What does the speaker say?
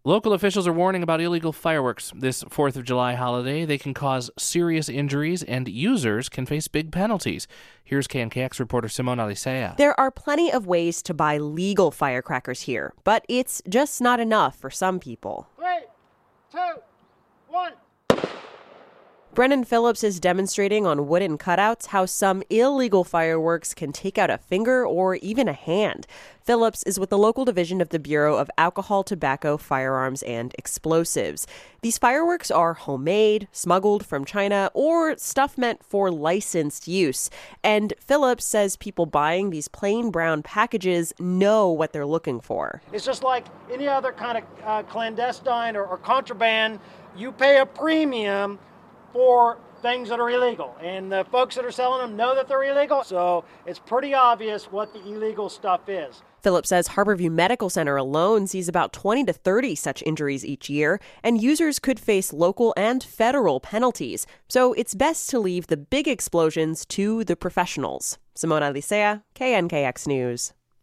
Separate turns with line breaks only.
Local officials are warning about illegal fireworks this 4th of July holiday. They can cause serious injuries, and users can face big penalties. Here's KNKX reporter Simone Alicea.
There are plenty of ways to buy legal firecrackers here, but it's just not enough for some people.
3, 2, 1.
Brennan Phillips is demonstrating on wooden cutouts how some illegal fireworks can take out a finger or even a hand. Phillips is with the local division of the Bureau of Alcohol, Tobacco, Firearms, and Explosives. These fireworks are homemade, smuggled from China, or stuff meant for licensed use. And Phillips says people buying these plain brown packages know what they're looking for.
It's just like any other kind of clandestine or contraband. You pay a premium for things that are illegal, and the folks that are selling them know that they're illegal, so it's pretty obvious what the illegal stuff is.
Phillips says Harborview Medical Center alone sees about 20 to 30 such injuries each year, and users could face local and federal penalties. So it's best to leave the big explosions to the professionals. Simone Alicea, KNKX News.